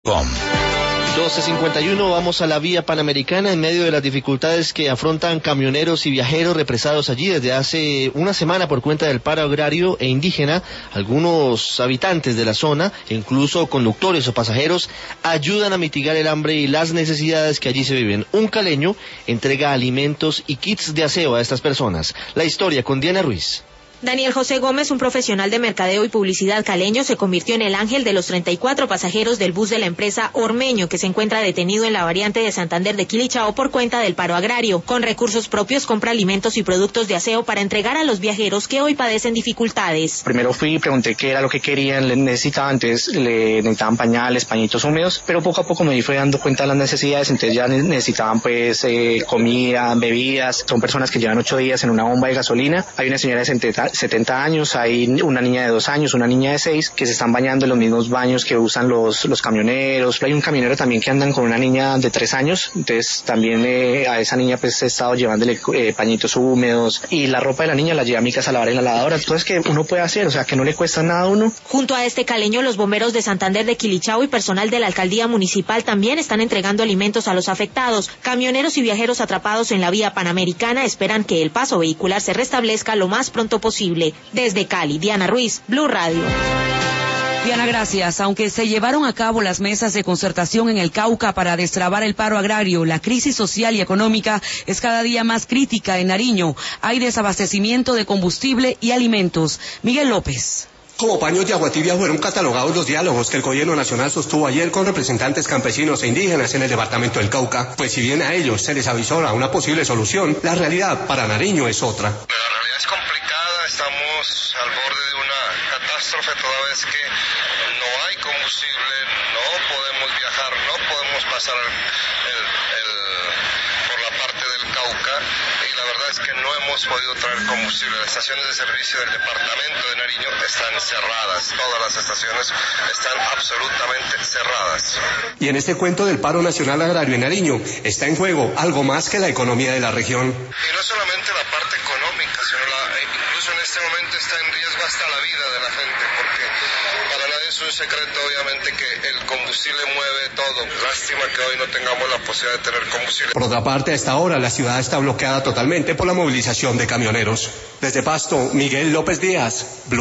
12:51, vamos a la vía panamericana en medio de las dificultades que afrontan camioneros y viajeros represados allí desde hace una semana por cuenta del paro agrario e indígena. Algunos habitantes de la zona, incluso conductores o pasajeros, ayudan a mitigar el hambre y las necesidades que allí se viven. Un caleño entrega alimentos y kits de aseo a estas personas. La historia con Diana Ruiz. Daniel José Gómez, un profesional de mercadeo y publicidad caleño, se convirtió en el ángel de los 34 pasajeros del bus de la empresa Ormeño, que se encuentra detenido en la variante de Santander de Quilichao por cuenta del paro agrario. Con recursos propios compra alimentos y productos de aseo para entregar a los viajeros que hoy padecen dificultades. Primero fui y pregunté qué era lo que querían, le necesitaban pañales, pañitos húmedos, pero poco a poco me fui dando cuenta de las necesidades, entonces ya necesitaban comida, bebidas. Son personas que llevan 8 días en una bomba de gasolina. Hay una señora de 70 años, hay una niña de 2 años, una niña de 6, que se están bañando en los mismos baños que usan los camioneros. Hay un camionero también que andan con una niña de 3 años, entonces también a esa niña pues he estado llevándole pañitos húmedos, y la ropa de la niña la lleva a mi casa a lavar en la lavadora. Entonces, que uno puede hacer, o sea, que no le cuesta nada a uno. Junto a este caleño, los bomberos de Santander de Quilichao y personal de la alcaldía municipal también están entregando alimentos a los afectados. Camioneros y viajeros atrapados en la vía panamericana esperan que el paso vehicular se restablezca lo más pronto posible. Desde Cali, Diana Ruiz, Blue Radio. Diana, gracias. Aunque se llevaron a cabo las mesas de concertación en el Cauca para destrabar el paro agrario, la crisis social y económica es cada día más crítica en Nariño. Hay desabastecimiento de combustible y alimentos. Miguel López. Como paños de agua tibia fueron catalogados los diálogos que el gobierno nacional sostuvo ayer con representantes campesinos e indígenas en el departamento del Cauca, pues si bien a ellos se les avisó a una posible solución, la realidad para Nariño es otra. La realidad es complicada, estamos al borde de una catástrofe toda vez que no hay combustible, no podemos viajar, no podemos pasar por la parte del Cauca, y la verdad es que no hemos podido traer combustible. Las estaciones de servicio del departamento de Nariño están cerradas, todas las estaciones están absolutamente cerradas. Y en este cuento del paro nacional agrario en Nariño está en juego algo más que la economía de la región. Y no solamente la parte económica, sino incluso en este momento está en riesgo hasta la vida de la gente, porque para nadie es un secreto obviamente que el combustible mueve todo. Lástima que hoy no tengamos la posibilidad de tener combustible. Por otra parte, hasta ahora la ciudad está bloqueada totalmente por la movilización de camioneros. Desde Pasto, Miguel López Díaz, Blue.